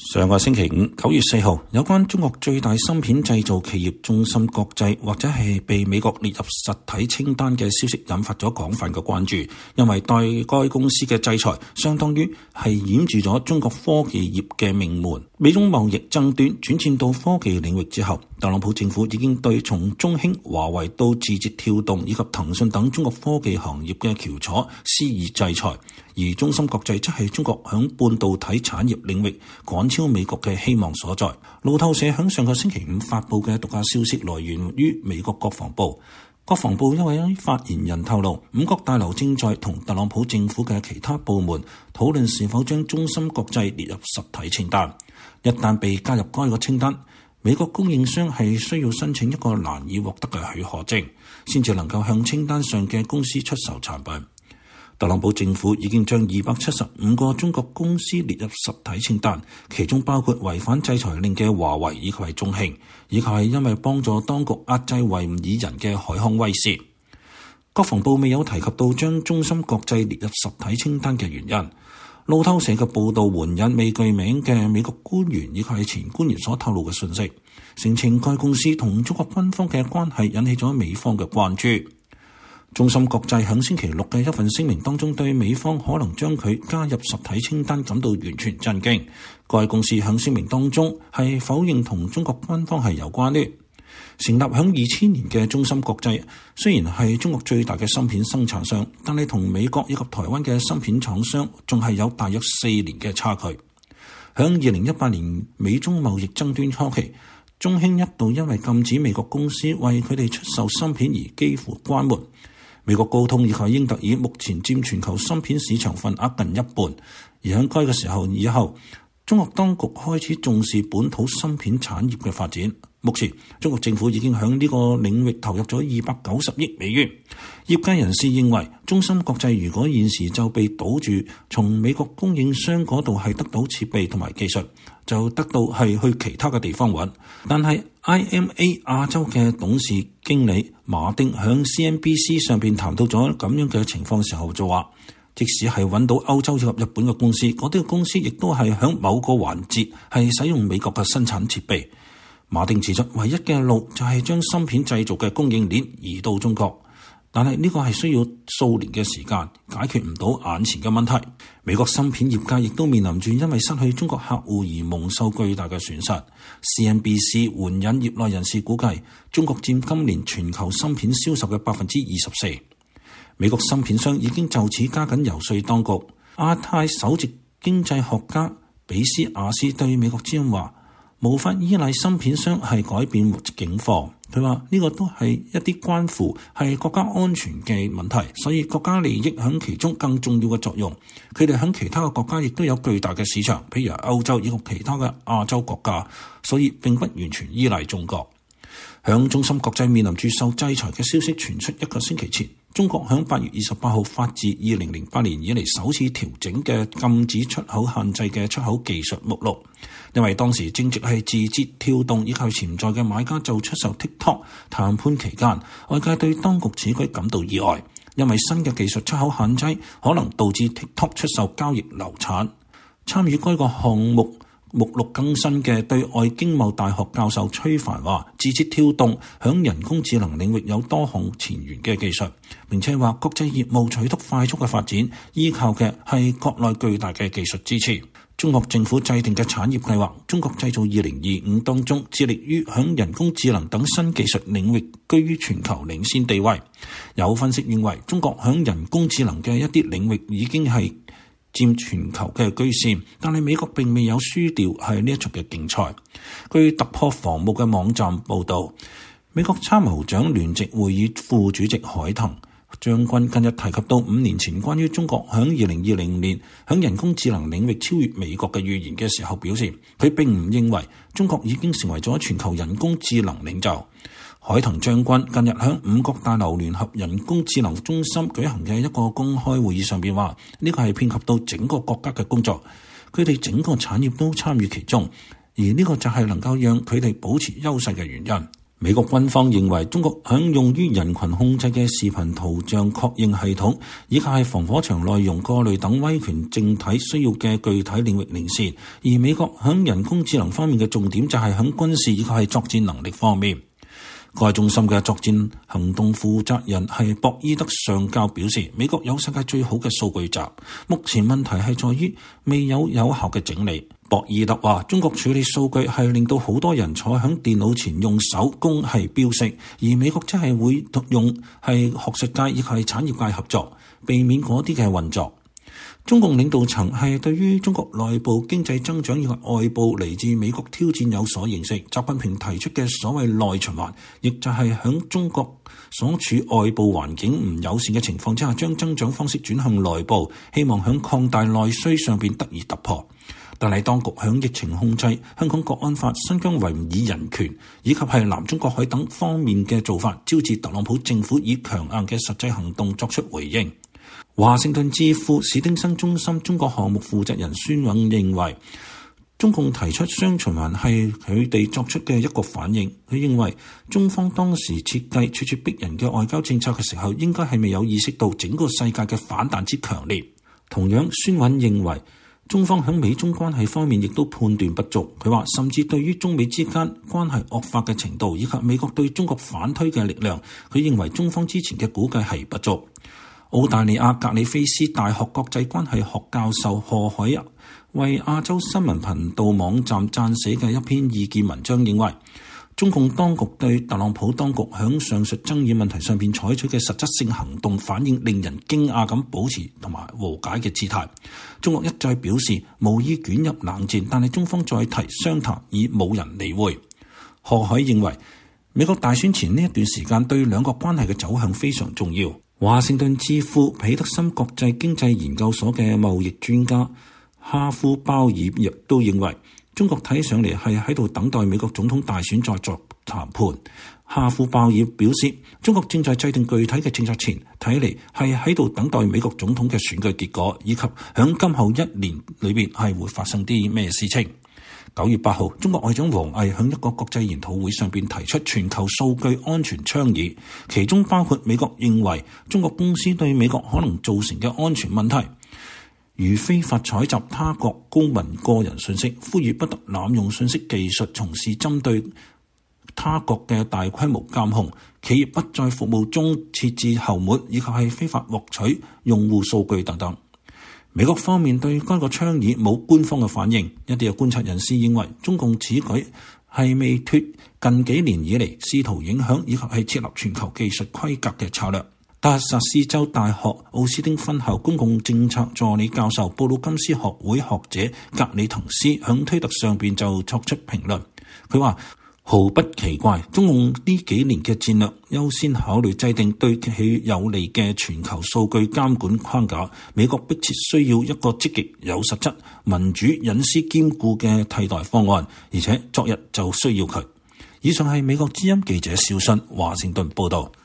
上個星期五9月4號，有關中國最大芯片製造企業中芯國際或者係被美國列入實體清單嘅消息引發咗廣泛嘅關注，因為對該公司嘅制裁相當於係掩住咗中國科技業嘅命門。美中貿易爭端轉戰到科技領域之後，特朗普政府已經對從中興、華為到字節跳動以及騰訊等中國科技行業嘅翹楚施以制裁，而中芯國際則係中國響半導體產業領域趕超美國嘅希望所在。路透社響上個星期五發布嘅獨家消息來源於美國國防部。國防部一位發言人透露，五角大樓正在同特朗普政府嘅其他部門討論是否將中芯國際列入實體清單。一旦被加入該個清單，美國供應商係需要申請一個難以獲得嘅許可證，先至能夠向清單上嘅公司出售產品。特朗普政府已經將275個中國公司列入實體清單，其中包括違反制裁令嘅華為以及係中興，以及係因為幫助當局壓制維吾爾人嘅海康威視。國防部未有提及到將中芯國際列入實體清單嘅原因。路透社嘅報道援引未具名嘅美國官員以及係前官員所透露嘅信息，聲稱該公司同中國軍方嘅關係引起咗美方嘅關注。中芯國際喺星期六嘅一份聲明當中，對美方可能將佢加入實體清單感到完全震驚。該公司喺聲明當中係否認同中國軍方係有關聯。成立響2000年嘅中芯國際雖然係中國最大嘅芯片生產商，但係同美國以及台灣嘅芯片廠商仲係有大約4年嘅差距。響2018年美中貿易爭端初期，中興一度因為禁止美國公司為佢哋出售芯片而幾乎關門。美國高通以及英特爾目前佔全球芯片市場份額近一半，而喺該個時候以後，中國當局開始重視本土芯片產業嘅發展。目前，中國政府已經響呢個領域投入咗290億美元。業界人士認為，中芯國際如果現時就被堵住，從美國供應商嗰度係得到設備同埋技術，就得到係去其他嘅地方揾。但係 IMA 亞洲嘅董事經理馬丁響 CNBC 上邊談到咗咁樣嘅情況時候就話，即使係揾到歐洲以及日本嘅公司，嗰啲嘅公司亦都係響某個環節係使用美國嘅生產設備。馬丁指出，唯一嘅路就係將芯片製造嘅供應鏈移到中國，但係呢個係需要數年嘅時間，解決唔到眼前嘅問題。美國芯片業界亦都面臨住因為失去中國客戶而蒙受巨大嘅損失。CNBC 援引業內人士估計，中國佔今年全球芯片銷售嘅24%。美國芯片商已經就此加緊遊說當局。亞太首席經濟學家比斯亞斯對美國之音話，無法依賴芯片商係改變境況。佢話呢個都係一啲關乎係國家安全嘅問題，所以國家利益響其中更重要嘅作用。佢哋響其他嘅國家亦都有巨大嘅市場，譬如歐洲以及其他嘅亞洲國家，所以並不完全依賴中國。響中芯國際面臨住受制裁嘅消息傳出一個星期前，中國響8月28號發自2008年以嚟首次調整嘅禁止出口限制嘅出口技術目錄，因為當時正值係字節跳動以及潛在嘅買家就出售 TikTok 談判期間，外界對當局此舉感到意外，因為新嘅技術出口限制可能導致 TikTok 出售交易流產。參與該個項目目錄更新嘅對外經貿大學教授崔凡話，字節跳動響人工智能領域有多項前沿嘅技術，並且話國際業務取得快速嘅發展，依靠嘅係國內巨大嘅技術支持。中國政府制定嘅產業計劃中國製造2025當中，致力於響人工智能等新技術領域居於全球領先地位。有分析認為，中國響人工智能嘅一啲領域已經係佔全球嘅居先，但係美國並未有輸掉係呢一場嘅競賽。據突破防務嘅網站報導，美國參謀長聯席會議副主席海騰將軍近日提及到5年前關於中國響2020年響人工智能領域超越美國嘅預言嘅時候，表示佢並唔認為中國已經成為咗全球人工智能領袖。海騰將軍近日響五角大樓聯合人工智能中心舉行嘅一個公開會議上邊話，呢個係遍及到整個國家嘅工作，佢哋整個產業都參與其中，而呢個就係能夠讓佢哋保持優勢嘅原因。 美國軍方認為中國響用於人群控制嘅視頻圖像確認系統，以及係防火牆內容過濾等威權政體需要嘅具體領域領先，而美國響人工智能方面嘅重點就係響軍事以及係作戰能力方面。該中心嘅作戰行動負責人係博伊德上校表示，美國有世界最好嘅數據集，目前問題係在於未有有效嘅整理。博伊德話，中國處理數據係令到好多人坐響電腦前用手工係標識，而美國則係會用係學術界以及係產業界合作，避免嗰啲嘅運作。中共領導層係對於中國內部經濟增長以及外部嚟自美國挑戰有所認識。習近平提出嘅所謂內循環，亦就係響中國所處外部環境唔友善嘅情況之下，將增長方式轉向內部，希望響擴大內需上邊得以突破。但係當局響疫情控制、香港國安法、新疆維吾爾人權以及係南中國海等方面嘅做法，招致特朗普政府以強硬嘅實際行動作出回應。華盛頓智庫史丁生中心中國項目負責人孫勇認為，中共提出雙循環係佢哋作出嘅一個反應。佢認為中方當時設計咄咄逼人嘅外交政策嘅時候，應該係未有意識到整個世界嘅反彈之強烈。同樣，孫勇認為中方喺美中關係方面亦都判斷不足。佢話甚至對於中美之間關係惡化嘅程度以及美國對中國反推嘅力量，佢認為中方之前嘅估計係不足。澳大利亞格里菲斯大學國際關係學教授賀海啊為亞洲新聞頻道網站撰寫嘅一篇意見文章認為，中共當局對特朗普當局響上述爭議問題上邊採取嘅實質性行動反應令人驚訝咁保持同埋和解嘅姿態。中國一再表示無意捲入冷戰，但係中方再提商談已冇人理會。賀海認為美國大選前呢一段時間對兩國關係嘅走向非常重要。華盛頓智庫彼得森國際經濟研究所嘅貿易專家哈夫鮑爾亦都認為，中國睇上嚟係喺度等待美國總統大選再作談判。哈夫鮑爾表示，中國正在制定具體嘅政策前，睇嚟係喺度等待美國總統嘅選舉結果，以及響今後一年裏邊係會發生啲咩事情。9月8號，中國外長王毅喺一個國際研討會上邊提出全球數據安全倡議，其中包括美國認為中國公司對美國可能造成嘅安全問題，如非法採集他國公民個人信息，呼籲不得濫用信息技術從事針對他國嘅大規模監控，企業不在服務中設置後門，以及係非法獲取用戶數據等等。美國方面對該個倡議冇官方嘅反應，一啲嘅觀察人士認為中共此舉係未脫近幾年以嚟試圖影響以及係設立全球技術規格嘅策略。德克薩斯州大學奧斯汀分校公共政策助理教授布魯金斯學會學者格里滕斯響推特上邊就作出評論，佢話毫不奇怪，中共呢幾年嘅戰略優先考慮制定對其有利嘅全球數據監管框架。美國迫切需要一個積極有實質、民主隱私兼顧嘅替代方案，而且昨日就需要佢。以上係美國之音記者邵信華盛頓報道。